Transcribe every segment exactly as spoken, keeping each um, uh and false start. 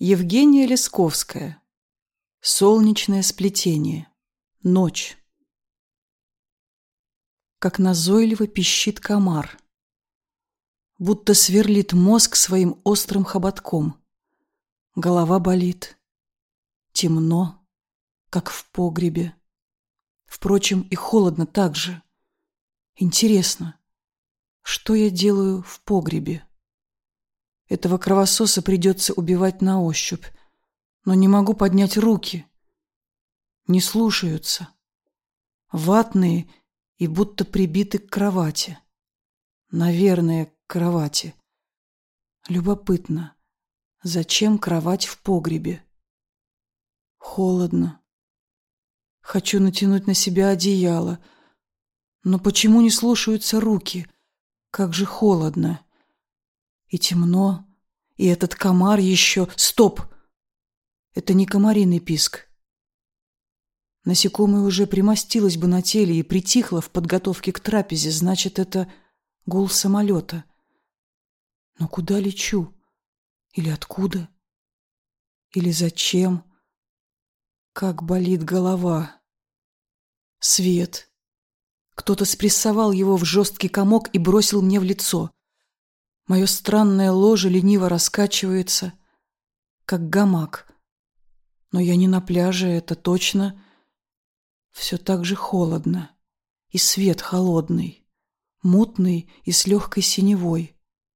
Евгения Лесковская. Солнечное сплетение. Ночь. Как назойливо пищит комар, будто сверлит мозг своим острым хоботком. Голова болит. Темно, как в погребе. Впрочем, и холодно так же. Интересно, что я делаю в погребе? Этого кровососа придется убивать на ощупь, но не могу поднять руки. Не слушаются. Ватные и будто прибиты к кровати. Наверное, к кровати. Любопытно, зачем кровать в погребе? Холодно. Хочу натянуть на себя одеяло. Но почему не слушаются руки? Как же холодно. И темно, и этот комар еще... Стоп! Это не комариный писк. Насекомое уже примостилось бы на теле и притихло в подготовке к трапезе, значит, это гул самолета. Но куда лечу? Или откуда? Или зачем? Как болит голова. Свет. Кто-то спрессовал его в жесткий комок и бросил мне в лицо. Мое странное ложе лениво раскачивается, как гамак. Но я не на пляже, это точно. Все так же холодно. И свет холодный, мутный и с легкой синевой.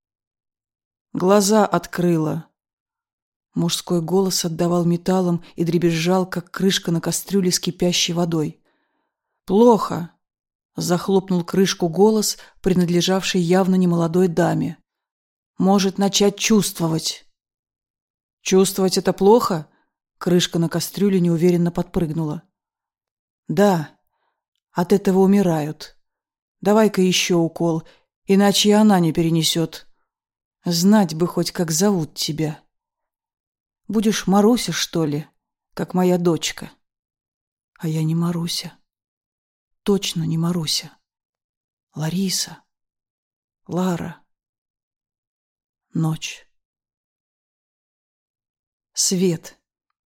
Глаза открыла. Мужской голос отдавал металлом и дребезжал, как крышка на кастрюле с кипящей водой. «Плохо!» — захлопнул крышку голос, принадлежавший явно немолодой даме. «Может начать чувствовать». «Чувствовать это плохо?» Крышка на кастрюле неуверенно подпрыгнула. «Да, от этого умирают. Давай-ка еще укол, иначе и она не перенесет. Знать бы хоть, как зовут тебя. Будешь Маруся, что ли, как моя дочка?» А я не Маруся. Точно не Маруся. Лариса. Лара. Ночь. Свет.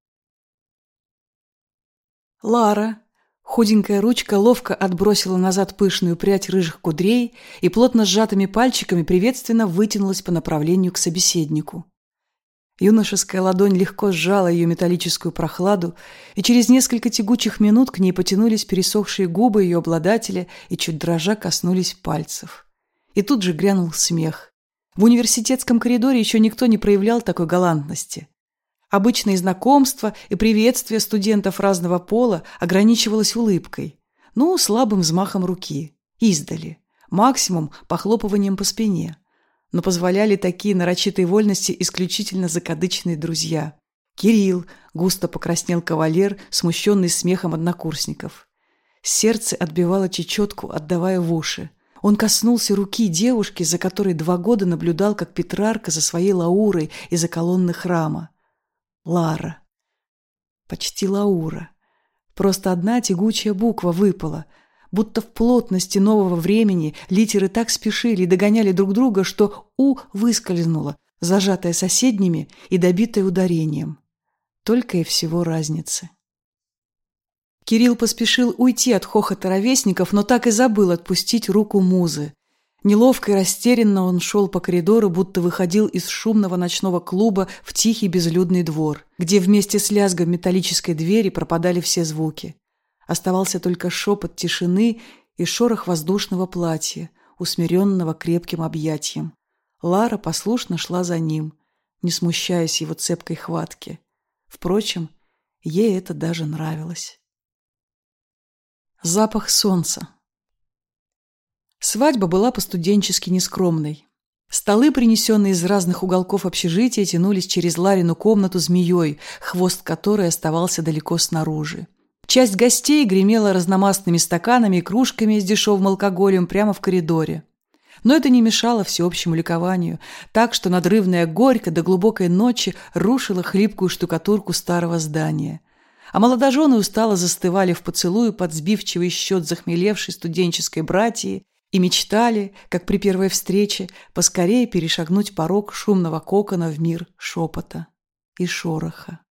Лара. Худенькая ручка ловко отбросила назад пышную прядь рыжих кудрей и плотно сжатыми пальчиками приветственно вытянулась по направлению к собеседнику. Юношеская ладонь легко сжала ее металлическую прохладу, и через несколько тягучих минут к ней потянулись пересохшие губы ее обладателя и чуть дрожа коснулись пальцев. И тут же грянул смех. В университетском коридоре еще никто не проявлял такой галантности. Обычные знакомства и приветствия студентов разного пола ограничивалось улыбкой, ну, слабым взмахом руки, издали, максимум похлопыванием по спине. Но позволяли такие нарочитые вольности исключительно закадычные друзья. Кирилл, густо покраснел кавалер, смущенный смехом однокурсников. Сердце отбивало чечетку, отдавая в уши. Он коснулся руки девушки, за которой два года наблюдал, как Петрарка за своей Лаурой из-за колонны храма. Лара. Почти Лаура. Просто одна тягучая буква выпала. Будто в плотности нового времени литеры так спешили и догоняли друг друга, что «у» выскользнуло, зажатое соседними и добитое ударением. Только и всего разницы. Кирилл поспешил уйти от хохота ровесников, но так и забыл отпустить руку музы. Неловко и растерянно он шел по коридору, будто выходил из шумного ночного клуба в тихий безлюдный двор, где вместе с лязгом металлической двери пропадали все звуки. Оставался только шепот тишины и шорох воздушного платья, усмиренного крепким объятием. Лара послушно шла за ним, не смущаясь его цепкой хватки. Впрочем, ей это даже нравилось. Запах солнца. Свадьба была по-студенчески нескромной. Столы, принесенные из разных уголков общежития, тянулись через Ларину комнату змеей, хвост которой оставался далеко снаружи. Часть гостей гремела разномастными стаканами и кружками с дешевым алкоголем прямо в коридоре. Но это не мешало всеобщему ликованию, так что надрывная горько до глубокой ночи рушила хлипкую штукатурку старого здания. А молодожены устало застывали в поцелуе под сбивчивый счет захмелевшей студенческой братьи и мечтали, как при первой встрече, поскорее перешагнуть порог шумного кокона в мир шепота. и шороха.